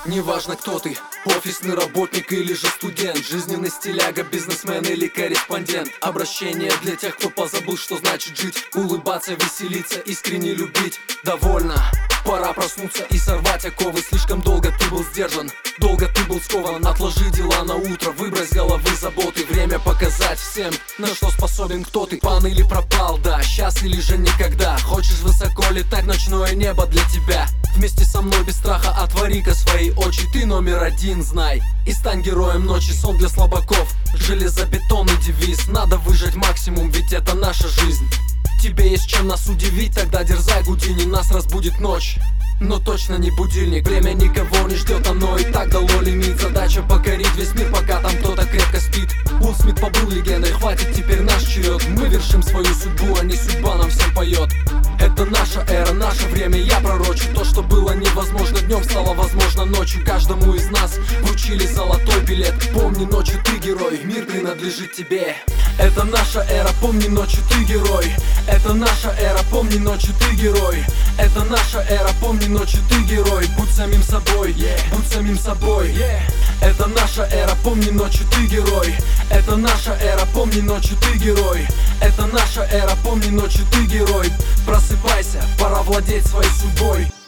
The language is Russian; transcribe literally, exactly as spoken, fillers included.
Неважно, кто ты, офисный работник или же студент, жизненный стиляга, бизнесмен или корреспондент. Обращение для тех, кто позабыл, что значит жить, улыбаться, веселиться, искренне любить. Довольно, пора проснуться и сорвать оковы. Слишком долго ты был сдержан, долго ты был скован. Отложи дела на утро, выбрось с головы заботы. Время показать всем, на что способен кто ты. Пан или пропал, да, сейчас или же никогда. Хочешь высоко летать, ночное небо для тебя. Вместе со мной без страха отвори-ка свои очи. Ты номер один, знай, и стань героем ночи. Сон для слабаков, железобетонный девиз. Надо выжать максимум, ведь это наша жизнь. Тебе есть чем нас удивить, тогда дерзай, Гудини. Нас разбудит ночь, но точно не будильник. Время никого не ждет, оно и так дало лимит. Задача покорить весь мир, пока там кто-то крепко спит. Уилл Смит побыл легендой, хватит, теперь наш черед. Мы вершим свою судьбу, а не судьба нам всем поет. Это наша эра, наше время, я пророчу. То, что было невозможно днем, стало возможно ночью. Каждому из нас вручили золотой билет. Помни, ночью ты герой, мир принадлежит тебе. Это наша эра, помни, ночью ты герой. Это наша эра, помни, ночью ты герой. Это наша эра, помни, ночью ты герой. Будь самим собой, yeah. Будь самим собой, yeah. Это наша эра, помни, ночью ты герой. Это наша эра, помни, ночью ты герой. Это наша эра, помни, ночью ты герой. Просыпайся, пора владеть своей судьбой.